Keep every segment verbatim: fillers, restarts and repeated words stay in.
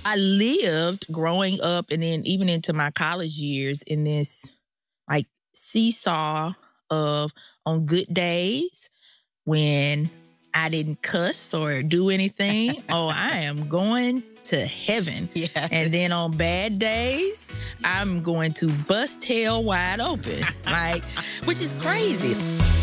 I lived growing up and then even into my college years in this like seesaw of on good days when I didn't cuss or do anything. Oh, I am going to heaven. Yes. And then on bad days, I'm going to bust hell wide open. Like, which is crazy.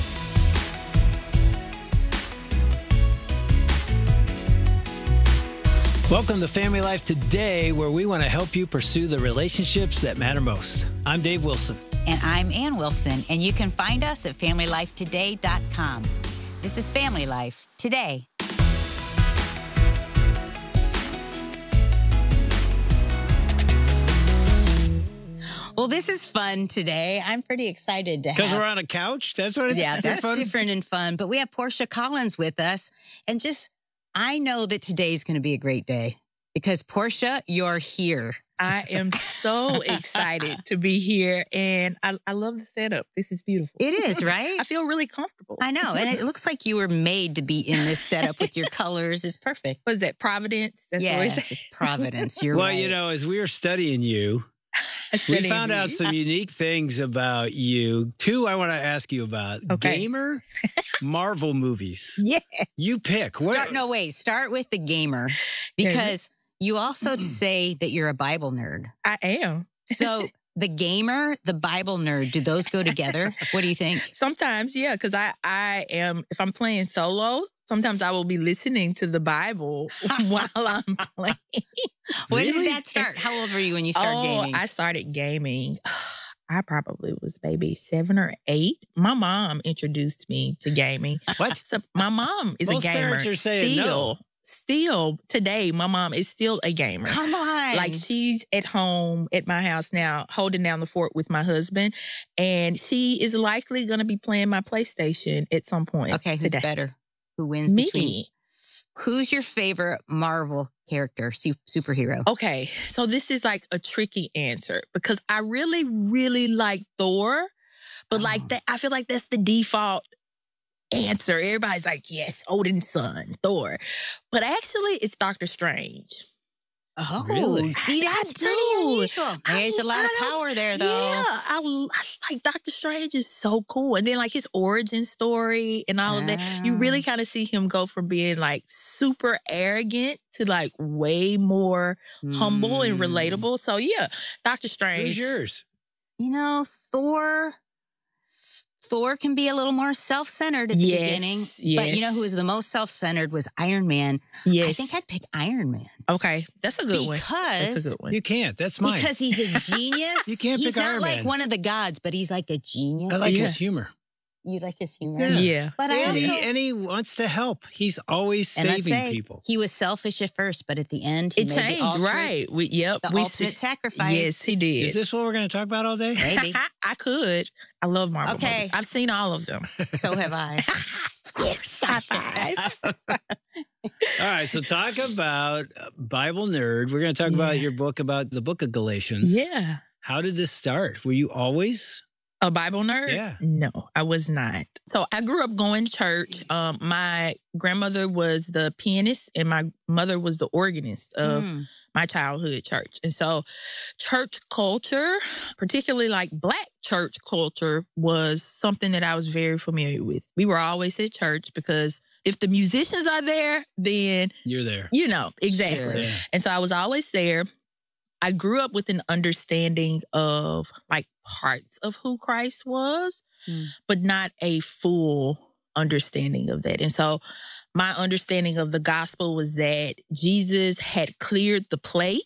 Welcome to Family Life Today, where we want to help you pursue the relationships that matter most. I'm Dave Wilson. And I'm Ann Wilson, and you can find us at family life today dot com. This is Family Life Today. Well, this is fun today. I'm pretty excited to have... Because we're on a couch? That's what it's Yeah, that's fun? different and fun. But we have Portia Collins with us. And just, I know that today's going to be a great day. Because, Portia, you're here. I am so excited to be here. And I, I love the setup. This is beautiful. It is, right? I feel really comfortable. I know. And it looks like you were made to be in this setup with your colors. It's perfect. What is that, Providence? That's yes, what it's, it's Providence. You're well, right. you know, as we were studying you, we found out some unique things about you. Two, I want to ask you about. Okay. Gamer, Marvel movies. Yeah. You pick. What? Start, no, wait. Start with the gamer. Because you also say that you're a Bible nerd. I am. So the gamer, the Bible nerd, do those go together? What do you think? Sometimes, yeah, because I, I am, if I'm playing solo, sometimes I will be listening to the Bible while I'm playing. When Really? did that start? How old were you when you started oh, gaming? I started gaming. I probably was maybe seven or eight. My mom introduced me to gaming. What? So my mom is Most a gamer. parents are saying still, no. Still today, my mom is still a gamer. Come on. Like she's at home at my house now, holding down the fort with my husband, and she is likely going to be playing my PlayStation at some point. Okay, who's today. better? Who wins Me. between? Who's your favorite Marvel character, su- superhero? Okay, so this is like a tricky answer because I really, really like Thor, but Oh. like that, I feel like that's the default answer. Everybody's like, yes, Odin's son, Thor. But actually, it's Doctor Strange. Oh, Really? see, that's I pretty do. unusual. There's I- a lot of I don't- power there, though. Yeah, I, I like Doctor Strange is so cool. And then like his origin story and all of that. You really kind of see him go from being like super arrogant to like way more humble and Mm. relatable. So yeah, Doctor Strange. Who's yours? You know, Thor. Thor can be a little more self-centered at the Yes, beginning. yes. But you know who was the most self-centered was Iron Man. Yes. I think I'd pick Iron Man. Okay, that's a good one. That's Because a good one. You can't. That's mine. Because he's a genius. You can't he's pick not Iron like Man. one of the gods, but he's like a genius. I like Yeah. his humor. You like his humor? Yeah. Yeah. But I And also, he, and he wants to help. He's always and let's saving say, people. he was selfish at first, but at the end, he It made changed, the ultimate, right? We, yep. the we ultimate see- sacrifice. Yes, he did. Is this what we're going to talk about all day? Maybe. I could. I love Marvel Okay. movies. I've seen all of them. So have I. Of course, high five. All right, so talk about uh, Bible Nerd. We're going to talk Yeah. about your book about the book of Galatians. Yeah. How did this start? Were you always? A Bible nerd? Yeah. No, I was not. So I grew up going to church. Um, my grandmother was the pianist and my mother was the organist of Mm. my childhood church. And so church culture, particularly like Black church culture, was something that I was very familiar with. We were always at church because if the musicians are there, then, You're there. you know, exactly. Sure. Yeah. And so I was always there. I grew up with an understanding of like parts of who Christ was, Mm. but not a full understanding of that. And so my understanding of the gospel was that Jesus had cleared the plate.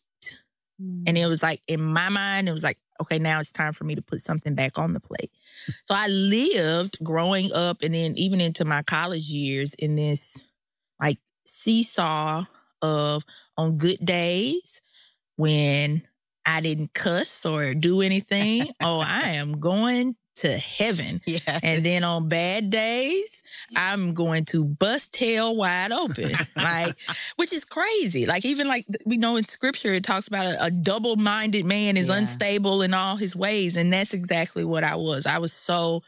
And it was like, in my mind, it was like, okay, now it's time for me to put something back on the plate. So I lived growing up and then even into my college years in this like seesaw of on good days when I didn't cuss or do anything. Oh, I am going to heaven. Yeah. And then on bad days, I'm going to bust hell wide open. Like, which is crazy. Like, even like we know in scripture, it talks about a, a double-minded man is Yeah. unstable in all his ways. And that's exactly what I was. I was so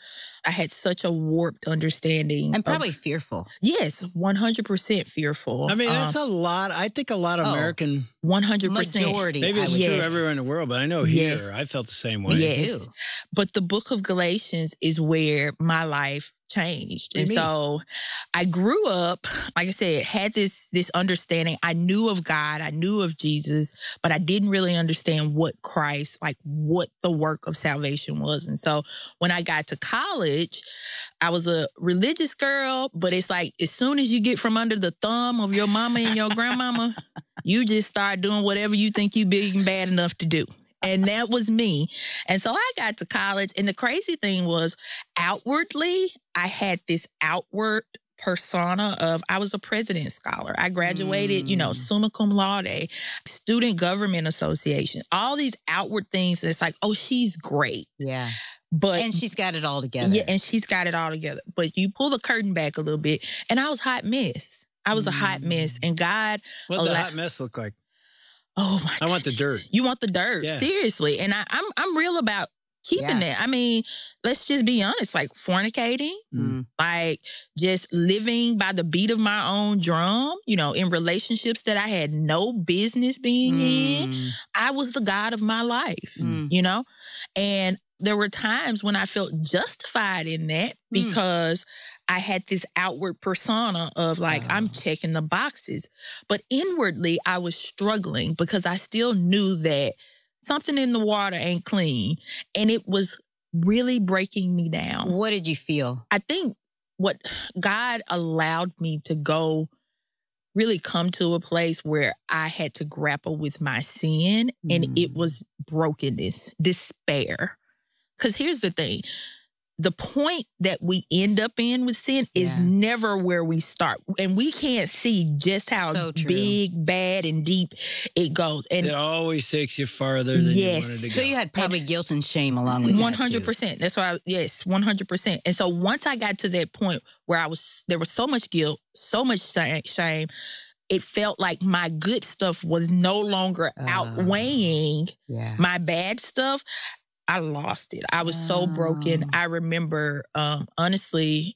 I had such a warped understanding. And probably of, fearful. Yes, one hundred percent fearful. I mean, that's um, a lot. I think a lot of oh, American... one hundred percent. Majority. Maybe it's yes. true everywhere in the world, but I know here, yes. I felt the same way. Yes. But the book of Galatians is where my life changed. And so I grew up, like I said, had this this understanding. I knew of God, I knew of Jesus, but I didn't really understand what Christ, like what the work of salvation was. And so when I got to college, I was a religious girl, but it's like as soon as you get from under the thumb of your mama and your grandmama, you just start doing whatever you think you big and bad enough to do. And that was me. And so I got to college. And the crazy thing was, outwardly, I had this outward persona of, I was a President's Scholar. I graduated, mm. you know, summa cum laude, Student Government Association, all these outward things. It's like, oh, she's great. Yeah. But and she's got it all together. Yeah, and she's got it all together. But you pull the curtain back a little bit, and I was a hot mess. I was mm. a hot mess. And God... What did the hot mess look like? Oh my! I goodness. want the dirt. You want the dirt, yeah. seriously. And I, I'm I'm real about keeping yeah. it. I mean, let's just be honest. Like fornicating, mm. like just living by the beat of my own drum. You know, in relationships that I had no business being mm. in. I was the god of my life. Mm. You know, and there were times when I felt justified in that because mm. I had this outward persona of like, oh. I'm checking the boxes. But inwardly, I was struggling because I still knew that something in the water ain't clean. And it was really breaking me down. What did you feel? I think what God allowed me to go really come to a place where I had to grapple with my sin. Mm. And it was brokenness, despair. Because here's the thing. The point that we end up in with sin is yeah. never where we start. And we can't see just how so big, bad, and deep it goes. And it always takes you farther than yes. you wanted to go. So you had probably and guilt and shame along with one hundred percent. That too. That's why, I, yes, one hundred percent. And so once I got to that point where I was, there was so much guilt, so much shame, it felt like my good stuff was no longer uh, outweighing yeah. my bad stuff. I lost it. I was oh. so broken. I remember, um, honestly,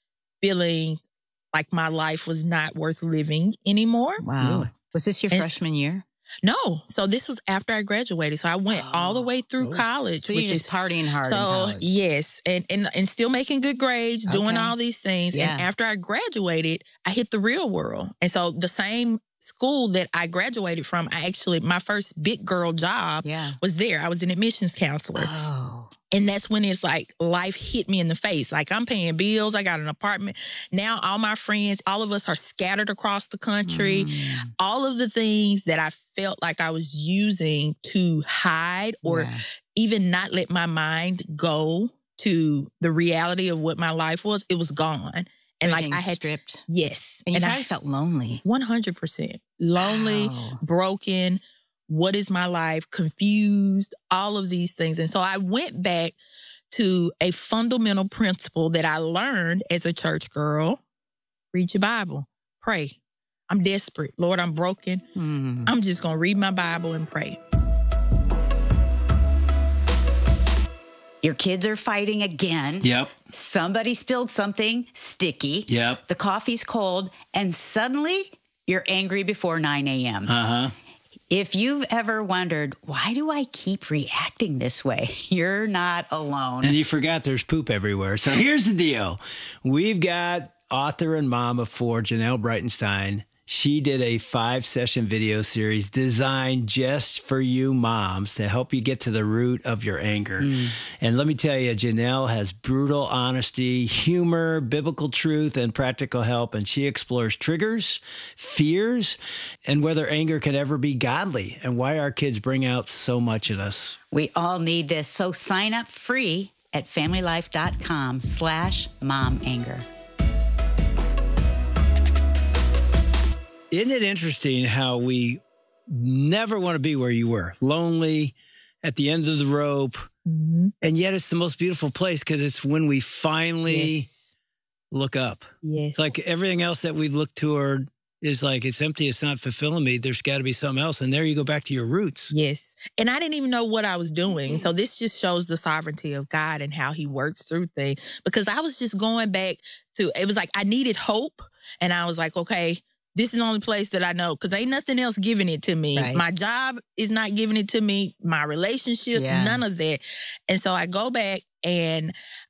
feeling like my life was not worth living anymore. Wow. Really? Was this your and freshman year? No. So this was after I graduated. So I went oh. all the way through oh. college. So you're just is, partying hard so, in college. Yes. And, and, and still making good grades, okay. doing all these things. Yeah. And after I graduated, I hit the real world. And so the same school that I graduated from, I actually, my first big girl job yeah. was there. I was an admissions counselor. Oh. And that's when it's like life hit me in the face. Like I'm paying bills. I got an apartment. Now all my friends, all of us are scattered across the country. Mm. All of the things that I felt like I was using to hide or yeah. even not let my mind go to the reality of what my life was, it was gone. And like I had stripped. To, yes. And you and probably I felt lonely. one hundred percent. Lonely, wow. broken. What is my life? Confused, all of these things. And so I went back to a fundamental principle that I learned as a church girl. Read your Bible. Pray. I'm desperate. Lord, I'm broken. Mm. I'm just going to read my Bible and pray. Your kids are fighting again. Yep. Somebody spilled something sticky. Yep. The coffee's cold. And suddenly you're angry before nine a.m. Uh-huh. If you've ever wondered, why do I keep reacting this way? You're not alone. And you forgot there's poop everywhere. So here's the deal. We've got author and mom of four, Janelle Breitenstein. She did a five-session video series designed just for you moms to help you get to the root of your anger. Mm. And let me tell you, Janelle has brutal honesty, humor, biblical truth, and practical help. And she explores triggers, fears, and whether anger can ever be godly and why our kids bring out so much in us. We all need this. So sign up free at familylife.com slash mom anger. Isn't it interesting how we never want to be where you were? Lonely, at the end of the rope. Mm-hmm. And yet it's the most beautiful place because it's when we finally yes. look up. Yes. It's like everything else that we look toward is like, it's empty, it's not fulfilling me. There's got to be something else. And there you go back to your roots. Yes. And I didn't even know what I was doing. So this just shows the sovereignty of God and how he works through things. Because I was just going back to, it was like I needed hope. And I was like, okay, this is the only place that I know, because ain't nothing else giving it to me. Right. My job is not giving it to me. My relationship, Yeah. none of that. And so I go back and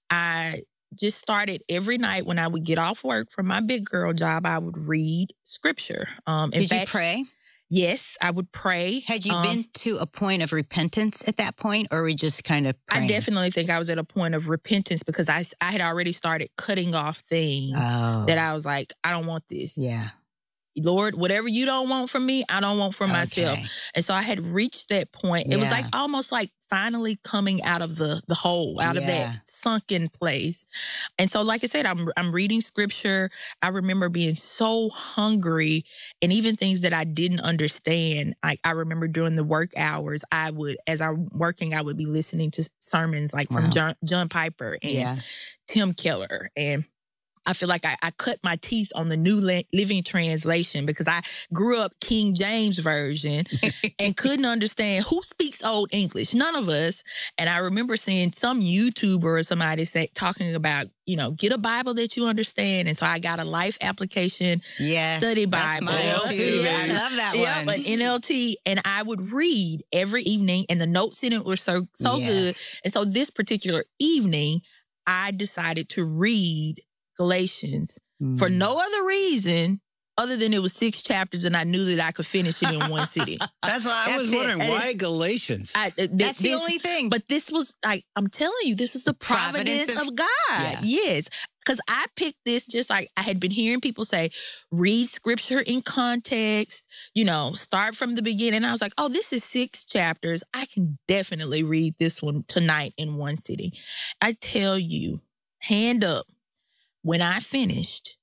I just started every night when I would get off work from my big girl job, I would read scripture. Um, in Did fact, you pray? Yes, I would pray. Had you Um, been to a point of repentance at that point, or were you just kind of praying? I definitely think I was at a point of repentance because I, I had already started cutting off things Oh. that I was like, I don't want this. Yeah. Lord, whatever you don't want from me, I don't want for myself. Okay. And so I had reached that point. It was Yeah. like almost like finally coming out of the the hole, out of Yeah. that sunken place. And so, like I said, I'm I'm reading scripture. I remember being so hungry, and even things that I didn't understand. Like I remember during the work hours, I would, as I'm working, I would be listening to sermons like from Wow. John, John Piper and Yeah. Tim Keller. And I feel like I, I cut my teeth on the New Li- Living Translation because I grew up King James Version and couldn't understand who speaks Old English. None of us. And I remember seeing some YouTuber or somebody say, talking about, you know, get a Bible that you understand. And so I got a life application Yes. study That's Bible. mine L T, too. baby. I love that Yeah, one. but N L T, and I would read every evening, and the notes in it were so so good. Yes. And so this particular evening, I decided to read Galatians for Mm. no other reason other than it was six chapters, and I knew that I could finish it in one sitting. That's why I That's was it. wondering, And why Galatians? I, th- That's the this- only thing. But this was like, I'm telling you, this was the providence, Providence of- of, God. Yeah. Yes. Because I picked this just like I had been hearing people say, read scripture in context, you know, start from the beginning. I was like, oh, this is six chapters. I can definitely read this one tonight in one sitting. I tell you, hand up, when I finished,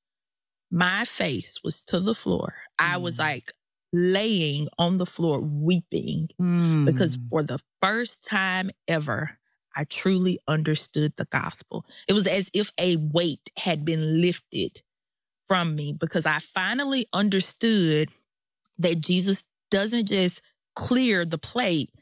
my face was to the floor. I was Mm. like laying on the floor weeping Mm. because for the first time ever, I truly understood the gospel. It was as if a weight had been lifted from me because I finally understood that Jesus doesn't just clear the plate.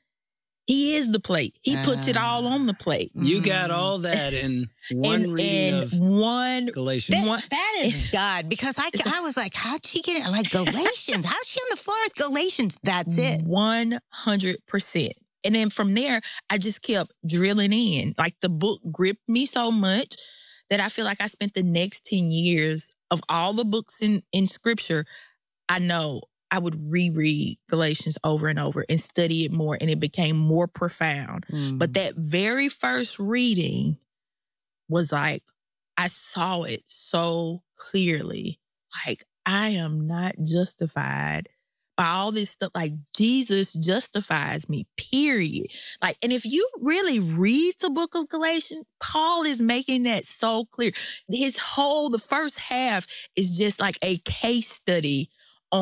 He is the plate. He puts it all on the plate. You got Mm. all that in one and reading and of one Galatians. That, that is God, because I, I was like, how'd she get it? Like Galatians? How's she on the floor with Galatians? That's it. one hundred percent. And then from there, I just kept drilling in. Like the book gripped me so much that I feel like I spent the next ten years of all the books in, in scripture. I know I would reread Galatians over and over and study it more, and it became more profound. Mm. But that very first reading was like, I saw it so clearly. Like, I am not justified by all this stuff. Like, Jesus justifies me, period. Like, and if you really read the book of Galatians, Paul is making that so clear. His whole, the first half is just like a case study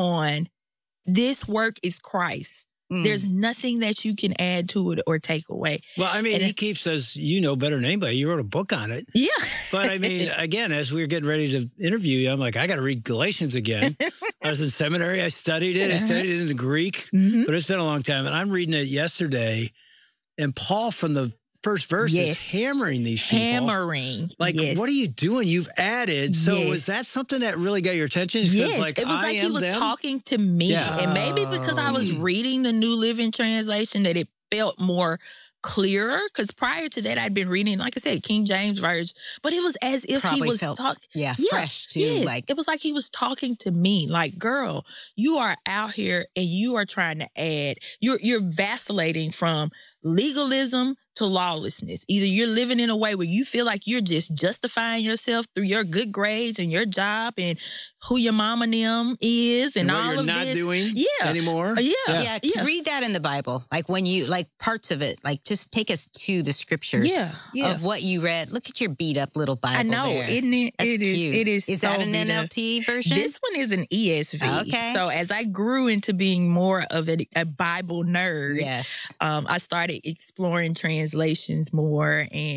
on this work is Christ. Mm. There's nothing that you can add to it or take away. Well, I mean, And he it- keeps us, you know better than anybody. You wrote a book on it. Yeah. But I mean, again, as we were getting ready to interview you, I'm like, I got to read Galatians again. I was in seminary. I studied it. I studied it in the Greek, Mhm. but it's been a long time. And I'm reading it yesterday. And Paul, from the first verse, Yes. is hammering these people. Hammering. Like, Yes. what are you doing? You've added. So Yes. was that something that really got your attention? It's 'cause, Yes, like, it was I like he am was them? talking to me. Yeah. And maybe because I was Oh. reading the New Living Translation that it felt more clearer. Because prior to that, I'd been reading, like I said, King James Version. But it was as if Probably he was felt talking. Yeah, Yeah, fresh too. Yes, Like, it was like he was talking to me. Like, girl, you are out here and you are trying to add. You're you're vacillating from legalism to lawlessness. Either you're living in a way where you feel like you're just justifying yourself through your good grades and your job and who your mama and them is and, And what all you're of not this. doing Yeah. anymore? Uh, yeah. yeah, yeah. read that in the Bible. Like when you, like parts of it, like just take us to the scriptures Yeah, yeah. of what you read. Look at your beat up little Bible. I know, there. isn't it? That's it is. cute. It is. Is so that an beat N L up. T version? This one is an E S V. Okay. So as I grew into being more of a, a Bible nerd, Yes. um, I started exploring translations more, and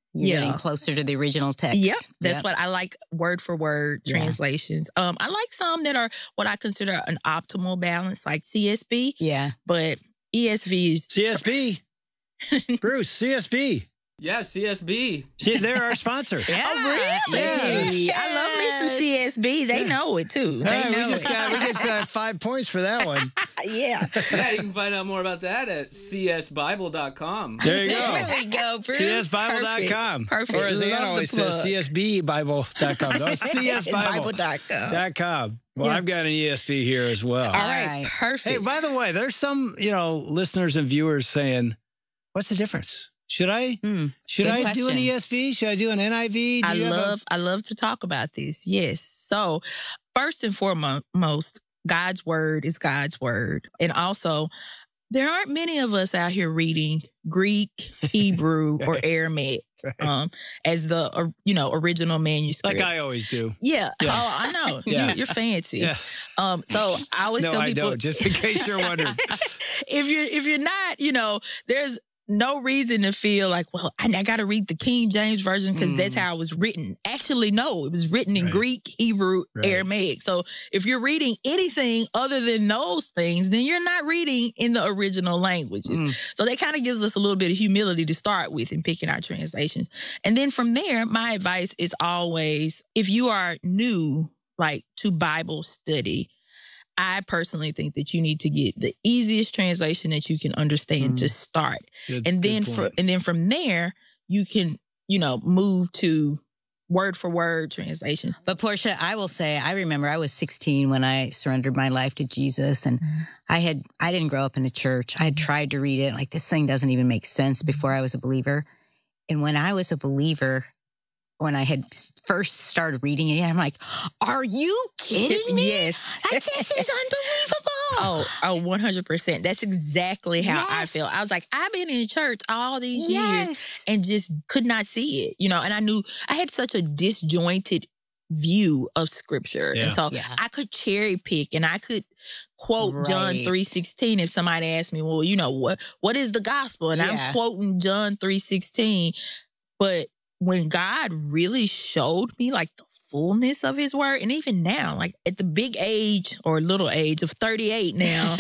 You're Yeah. getting closer to the original text. Yep. That's Yep. what I like, word for word Yeah. translations. Um, I like some that are what I consider an optimal balance, like C S B, Yeah. but E S V is C S B. Bruce, C S B. Yeah, C S B. See, they're our sponsor. Yeah. Oh, really? Yes. I love me some C S B. They know it too. They Hey, know we just it. got we just got five points for that one. yeah. Yeah, you can find out more about that at c s bible dot com. There you go. There we go, Bruce. C S bible dot com. Perfect. Or as Love Ann the always says, plug. C S B bible dot com. No, C S bible dot com. dot com. Well, Yeah. I've got an E S V here as well. All right. right. Perfect. Hey, by the way, there's some, you know, listeners and viewers saying, what's the difference? Should I Hmm. should Good I do an question. E S V? Should I do an N I V? Do I you have a- love I love to talk about this. Yes. So, first and foremost, God's word is God's word. And also, there aren't many of us out here reading Greek, Hebrew, or Aramaic um, as the uh, you know original manuscripts. like I always do. Yeah. Yeah. Oh, I know. Yeah. You're, you're fancy. Yeah. Um. So I always No, tell I people, don't. Just in case you're wondering. if you're if you're not, you know, there's no reason to feel like, well, I, I got to read the King James version because Mm. that's how it was written. Actually, no, it was written in Right. Greek, Hebrew, Right. Aramaic. So if you're reading anything other than those things, then you're not reading in the original languages. Mm. So that kind of gives us a little bit of humility to start with in picking our translations. And then from there, my advice is always, if you are new, like to Bible study, I personally think that you need to get the easiest translation that you can understand Mm. to start. Good- And good then point. for and then from there, you can, you know, move to word for word translations. But Portia, I will say, I remember I was sixteen when I surrendered my life to Jesus, and I had I didn't grow up in a church. I had tried to read it, like this thing doesn't even make sense before I was a believer. And when I was a believer, when I had first started reading it, I'm like, "Are you kidding me? Yes. Like, this is unbelievable." Oh, oh, one hundred percent. That's exactly how I Yes. feel. I was like, I've been in church all these years Yes. and just could not see it, you know, and I knew I had such a disjointed view of scripture. Yeah. And so Yeah. I could cherry pick and I could quote John Right. three sixteen if somebody asked me, well, you know, what what is the gospel? And Yeah. I'm quoting John three sixteen. But when God really showed me like the fullness of his word, and even now, like at the big age or little age of thirty-eight now,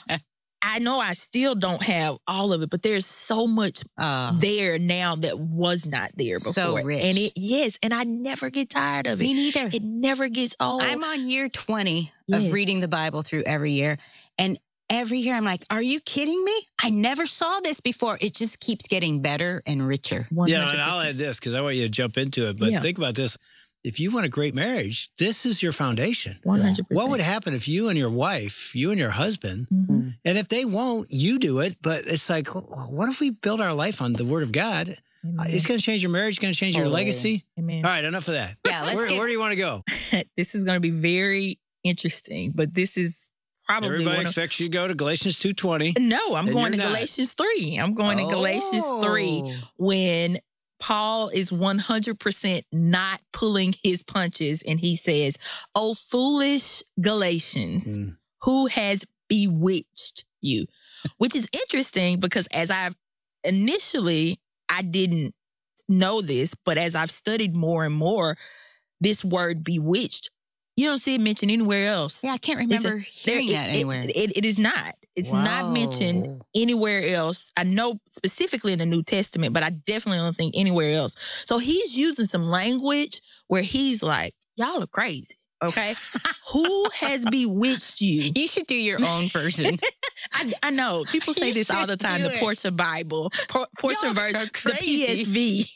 I know I still don't have all of it, but there's so much Oh, there now that was not there before. So rich. And it, yes, and I never get tired of it. me neither. It never gets old. I'm on year twenty Yes. of reading the Bible through every year. And every year I'm like, are you kidding me? I never saw this before. It just keeps getting better and richer. Yeah, and I'll add this because I want you to jump into it. But Yeah. think about this. If you want a great marriage, this is your foundation. one hundred percent. What would happen if you and your wife, you and your husband, Mhm. and if they won't, you do it. But it's like, what if we build our life on the word of God? Amen. It's going to change your marriage. It's going to change your Totally. legacy. Amen. All right, enough of that. Yeah, let's where, get- where do you want to go? This is going to be very interesting, but this is probably Everybody one of, expects you to go to Galatians two twenty. no, I'm And going to you're not. Galatians three. I'm going to Galatians three Oh. when Paul is one hundred percent not pulling his punches and he says, "Oh, foolish Galatians, Mm. who has bewitched you?" Which is interesting because as I've initially, I didn't know this, but as I've studied more and more, this word bewitched, you don't see it mentioned anywhere else. Yeah, I can't It's a- remember hearing There- that it- anywhere. It, it, it is not. It's not mentioned Wow. anywhere else. I know specifically in the New Testament, but I definitely don't think anywhere else. So he's using some language where he's like, y'all are crazy. Okay. Who has bewitched you? You should do your own version. I, I know people say You this all the should time. do The it. Portia Bible, Por- Portia Y'all version, are the crazy. P S V.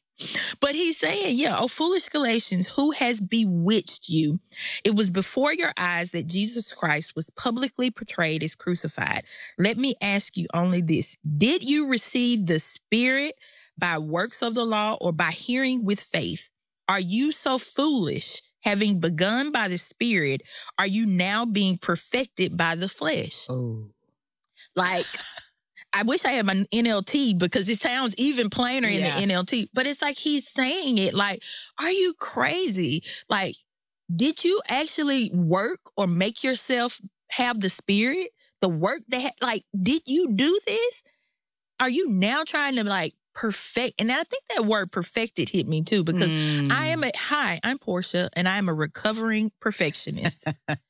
But he's saying, yeah, oh, foolish Galatians, who has bewitched you? It was before your eyes that Jesus Christ was publicly portrayed as crucified. Let me ask you only this. Did you receive the Spirit by works of the law or by hearing with faith? Are you so foolish? Having begun by the Spirit, are you now being perfected by the flesh? Oh. Like, I wish I had my N L T because it sounds even plainer in Yeah. the N L T. But it's like he's saying it like, are you crazy? Like, did you actually work or make yourself have the Spirit? The work that, like, did you do this? Are you now trying to, like, perfect. And I think that word perfected hit me too, because Mm. I am a, hi, I'm Portia, and I am a recovering perfectionist.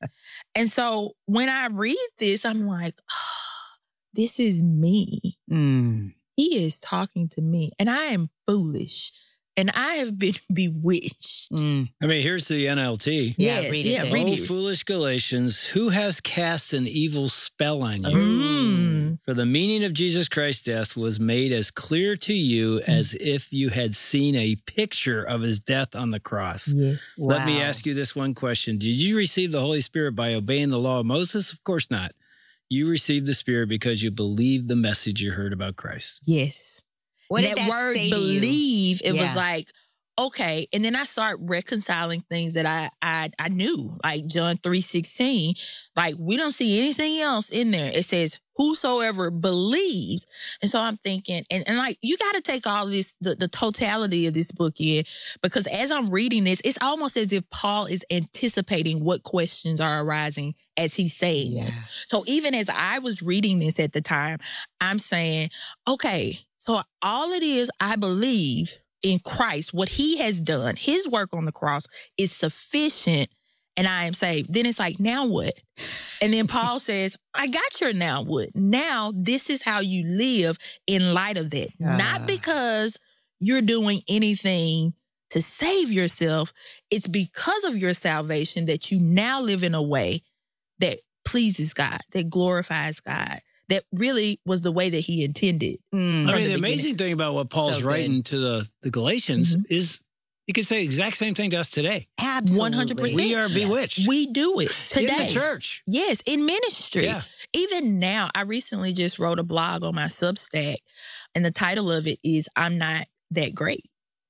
And so when I read this, I'm like, oh, this is me. Mm. He is talking to me, and I am foolish, and I have been bewitched. Mm. I mean, here's the N L T. Yeah, Yeah, read it. yeah, Dave. read Oh, it. foolish Galatians, who has cast an evil spell on you? Mm. For the meaning of Jesus Christ's death was made as clear to you as if you had seen a picture of his death on the cross. Yes. Let me Wow. ask you this one question. Did you receive the Holy Spirit by obeying the law of Moses? Of course not. You received the Spirit because you believed the message you heard about Christ. Yes. What And did that, that word say to you? believe, it Yeah. was like, okay. And then I start reconciling things that I I, I knew, like John three sixteen. Like, we don't see anything else in there. It says, whosoever believes. And so I'm thinking, and, and like, you got to take all this, the, the totality of this book in, because as I'm reading this, it's almost as if Paul is anticipating what questions are arising as he's saying this. Yeah. So even as I was reading this at the time, I'm saying, okay, so all it is, I believe in Christ, what he has done, his work on the cross is sufficient, and I am saved. Then it's like, now what? And then Paul says, I got your now what? Now this is how you live in light of that. Ah. Not because you're doing anything to save yourself. It's because of your salvation that you now live in a way that pleases God, that glorifies God, that really was the way that he intended. Mm. I From mean, the the beginning. amazing thing about what Paul's So good. writing to the, the Galatians Mhm. is you could say the exact same thing to us today. Absolutely. one hundred percent. We are bewitched. We do it today. In the church. Yes, in ministry. Yeah. Even now, I recently just wrote a blog on my Substack, and the title of it is I'm Not That Great.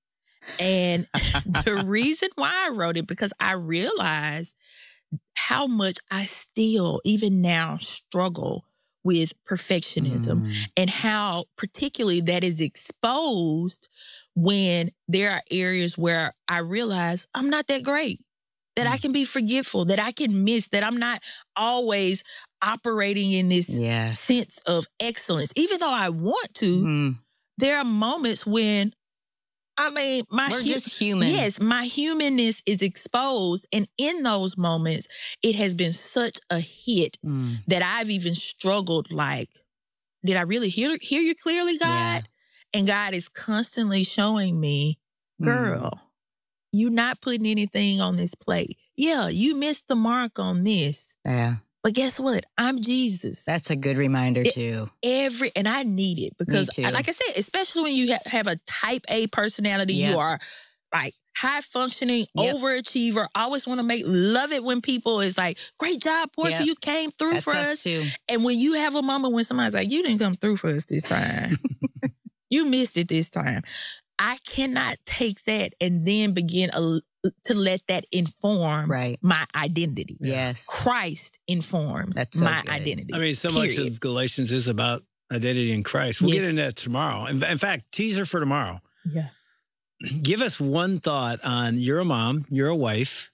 And the reason why I wrote it, because I realized how much I still, even now, struggle with perfectionism, Mm. and how particularly that is exposed when there are areas where I realize I'm not that great, that I can be forgetful, that I can miss, that I'm not always operating in this Yes. sense of excellence. Even though I want to, Mm. there are moments when, I mean, my We're hu- just human. Yes, my humanness is exposed. And in those moments, it has been such a hit Mm. that I've even struggled like, did I really hear, hear you clearly, God? Yeah. And God is constantly showing me, Mm. girl, you not putting anything on this plate. Yeah, you missed the mark on this. Yeah. But guess what? I'm Jesus. That's a good reminder, It- too. Every, and I need it because, too. like I said, especially when you ha- have a type A personality, Yep. you are like high functioning, Yep. overachiever, always want to make, love it when people is like, great job, Portia, Yep. you came through That's for us, us. too. And when you have a moment when somebody's like, you didn't come through for us this time, you missed it this time. I cannot take that and then begin a, to let that inform Right. my identity. Yes. Christ informs That's so my good. identity. I mean, so much period. of Galatians is about identity in Christ. We'll get Yes. into that tomorrow. In, in fact, teaser for tomorrow. Yeah. Give us one thought on you're a mom, you're a wife.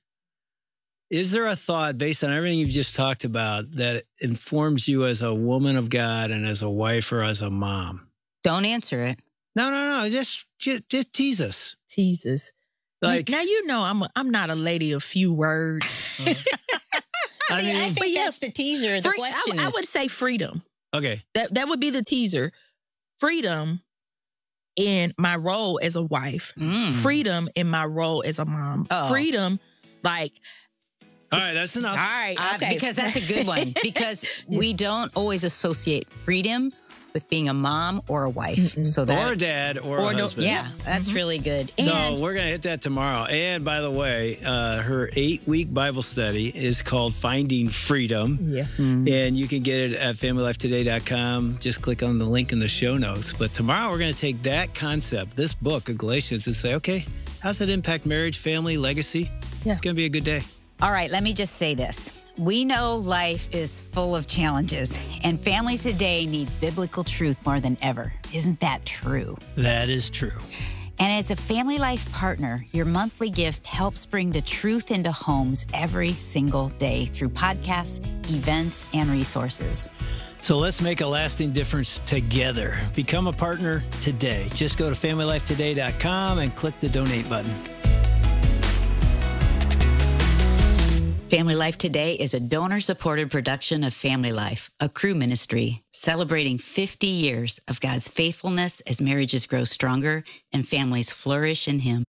Is there a thought based on everything you've just talked about that informs you as a woman of God and as a wife or as a mom? Don't answer it. No, no, no. Just, just, just tease us. Jesus. Like, now you know I'm a, I'm not a lady of few words. I See, I mean, think but yeah, that's the teaser. The Free- question I, I is, would say freedom. okay. That that would be the teaser. Freedom in my role as a wife. Mm. Freedom in my role as a mom. Oh. Freedom, like, All right, that's enough. all right, Uh, okay. because that's a good one. Because we don't always associate freedom with being a mom or a wife. Mm-mm. So that, Or a dad or, Or a no- husband. yeah, that's really good. So And we're going to hit that tomorrow. And by the way, uh, her eight-week Bible study is called Finding Freedom. yeah. And you can get it at family life today dot com. Just click on the link in the show notes. But tomorrow we're going to take that concept, this book of Galatians, and say, okay, how's it impact marriage, family, legacy? Yeah. It's going to be a good day. all right, let me just say this. We know life is full of challenges, and families today need biblical truth more than ever. Isn't that true? That is true. And as a Family Life partner, your monthly gift helps bring the truth into homes every single day through podcasts, events, and resources. So let's make a lasting difference together. Become a partner today. Just go to family life today dot com and click the donate button. Family Life Today is a donor-supported production of Family Life, a Cru ministry, celebrating fifty years of God's faithfulness as marriages grow stronger and families flourish in Him.